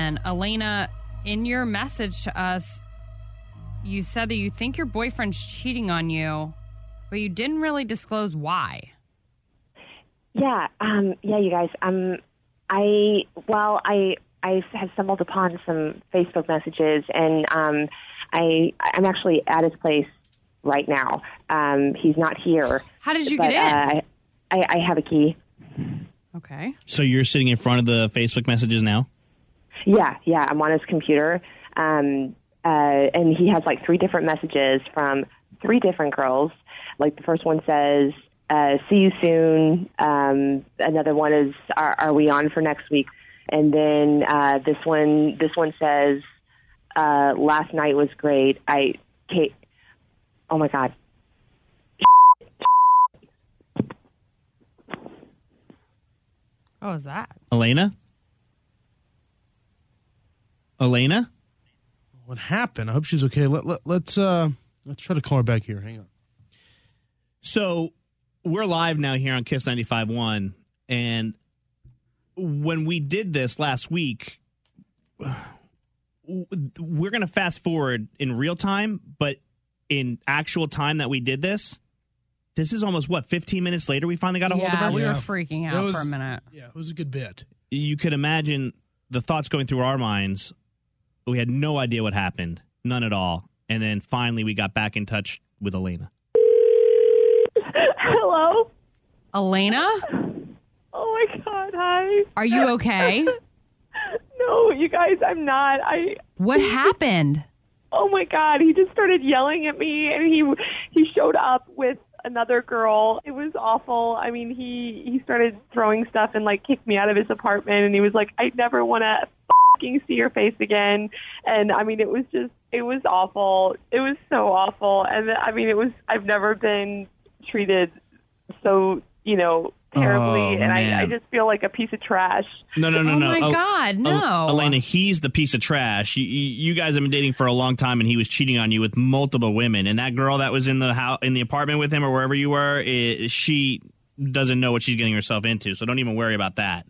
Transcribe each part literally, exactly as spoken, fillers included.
then. Elena, in your message to us, you said that you think your boyfriend's cheating on you, but you didn't really disclose why. Yeah, um, yeah, you guys. Um, I well, I I have stumbled upon some Facebook messages, and um, I I'm actually at his place right now. Um, he's not here. How did you but, get in? Uh, I, I have a key. Okay. So you're sitting in front of the Facebook messages now? Yeah, yeah. I'm on his computer, um, uh, and he has like three different messages from three different girls. Like the first one says, uh, "See you soon." Um, another one is, are, "Are we on for next week?" And then uh, this one, this one says, uh, "Last night was great. I, Kate, oh my god." What was that? Elena? Elena? What happened? I hope she's okay. Let, let, let's uh, let's try to call her back here. Hang on. So we're live now here on Kiss ninety-five point one, and when we did this last week, we're going to fast forward in real time, but in actual time that we did this, this is almost, what, fifteen minutes later we finally got a hold Yeah, of her? we Yeah. were freaking It out was- for a minute. Yeah, it was a good bit. You could imagine the thoughts going through our minds. We had no idea what happened, none at all. And then finally we got back in touch with Elena. Hello. Elena, Oh my god. Hi. are you okay? No, you guys. I'm not. I. What happened? Oh my god. He just started yelling at me, and he he showed up with another girl. It was awful. I mean, he he started throwing stuff and like kicked me out of his apartment, and he was like, "I never want to fucking see your face again." And I mean, it was just, it was awful. It was so awful. And I mean, it was, I've never been treated so, you know, terribly. Oh, and I, I man. just feel like a piece of trash. No, no, no, Oh no. my El- God, no. El- Elena, he's the piece of trash. You, you guys have been dating for a long time, and he was cheating on you with multiple women. And that girl that was in the house, in the apartment with him, or wherever you were, I she doesn't know what she's getting herself into. So don't even worry about that.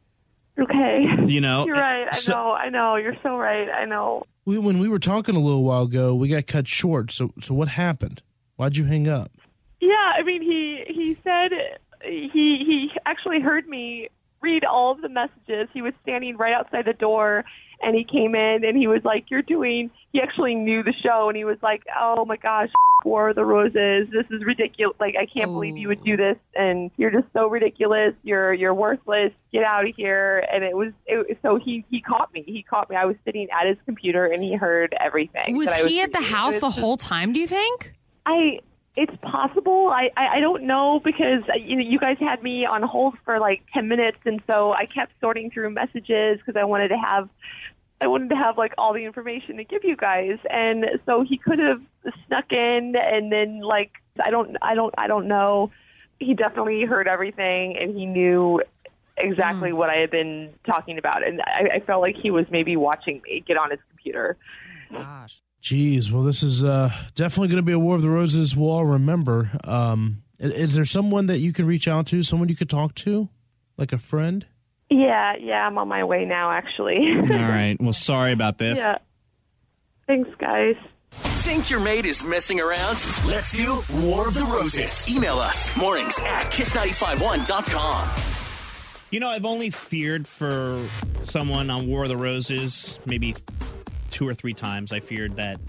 Okay. You know, You're right. I so- know. I know. You're so right. I know. We, when we were talking a little while ago, we got cut short. So, so what happened? Why'd you hang up? Yeah, I mean, he he said he he actually heard me read all of the messages. He was standing right outside the door, and he came in, and he was like, "You're doing." He actually knew the show, and he was like, "Oh my gosh, War of the Roses, this is ridiculous! Like, I can't believe you would do this, and you're just so ridiculous. You're you're worthless. Get out of here!" And it was it, so he he caught me. He caught me. I was sitting at his computer, and he heard everything. Was that I was he at the reading. house It the was just- whole time, do you think? I it's possible. I, I I don't know because uh, you know you guys had me on hold for like ten minutes, and so I kept sorting through messages because I wanted to have I wanted to have like all the information to give you guys, and so he could have snuck in, and then like I don't I don't I don't know. He definitely heard everything, and he knew exactly Mm. what I had been talking about, and I, I felt like he was maybe watching me get on his computer. Gosh. Jeez, well, this is uh, definitely going to be a War of the Roses we'll all remember. Um, is, is there someone that you can reach out to, someone you could talk to, like a friend? Yeah, yeah, I'm on my way now, actually. all right. Well, sorry about this. Yeah. Thanks, guys. Think your mate is messing around? Let's do War of the Roses. Email us mornings at kiss nine five one dot com. You know, I've only feared for someone on War of the Roses maybe two or three times. I feared that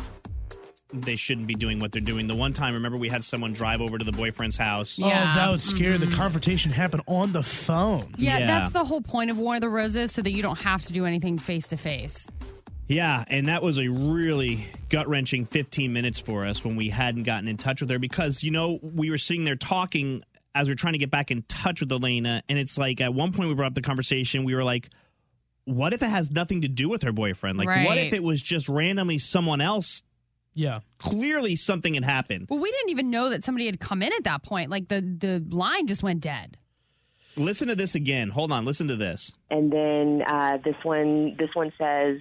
they shouldn't be doing what they're doing. The one time, remember, we had someone drive over to the boyfriend's house. Yeah. Oh, that was scary. Mhm. The confrontation happened on the phone. Yeah, Yeah. that's the whole point of War of the Roses, so that you don't have to do anything face to face. Yeah, and that was a really gut-wrenching fifteen minutes for us when we hadn't gotten in touch with her because, you know, we were sitting there talking as we are trying to get back in touch with Elena, and it's like at one point we brought up the conversation, we were like, what if it has nothing to do with her boyfriend? Like, what Right. if it was just randomly someone else? Yeah. Clearly something had happened. Well, we didn't even know that somebody had come in at that point. Like, the, the line just went dead. Listen to this again. Hold on. Listen to this. And then uh, this one, this one says,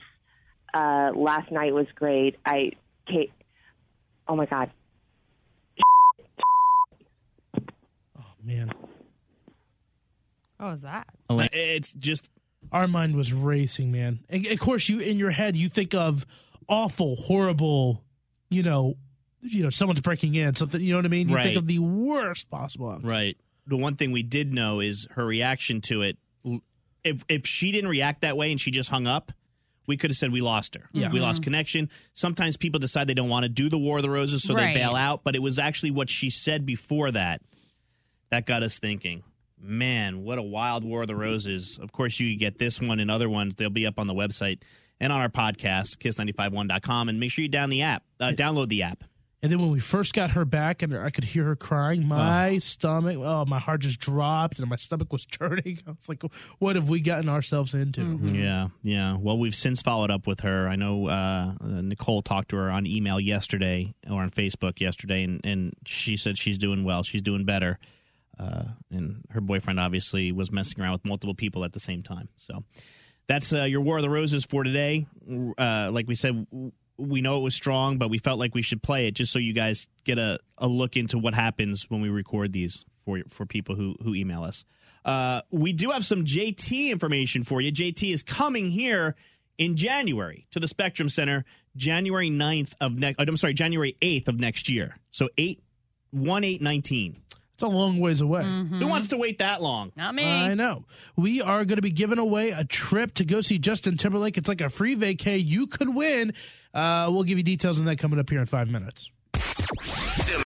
uh, "Last night was great. I, Kate, oh my god." Oh, man. What was that? Elena, it's just our mind was racing, man. And of course, you in your head, you think of awful, horrible, you know, you know, someone's breaking in, something, you know what I mean? You Right. think of the worst possible outcome. Right. The one thing we did know is her reaction to it. If if she didn't react that way and she just hung up, we could have said we lost her. Yeah. We lost connection. Sometimes people decide they don't want to do the War of the Roses, so Right. they bail out. But it was actually what she said before that that got us thinking, man, what a wild War of the Roses. Of course, you get this one and other ones. They'll be up on the website and on our podcast, kiss nine five one dot com. And make sure you down the app, uh, download the app. And then when we first got her back and I could hear her crying, my oh. stomach, oh, my heart just dropped and my stomach was turning. I was like, what have we gotten ourselves into? Mm-hmm. Yeah, yeah. Well, we've since followed up with her. I know uh, Nicole talked to her on email yesterday or on Facebook yesterday, and, and she said she's doing well. She's doing better. Uh, and her boyfriend obviously was messing around with multiple people at the same time. So that's uh, your War of the Roses for today. Uh, like we said, we know it was strong, but we felt like we should play it just so you guys get a, a look into what happens when we record these for for people who, who email us. Uh, we do have some J T information for you. J T is coming here in January to the Spectrum Center, January ninth of next. I'm sorry, January eighth of next year. So eight one eight nineteen. It's a long ways away. Mm-hmm. Who wants to wait that long? Not me. I know. We are going to be giving away a trip to go see Justin Timberlake. It's like a free vacay. You could win. Uh, we'll give you details on that coming up here in five minutes. The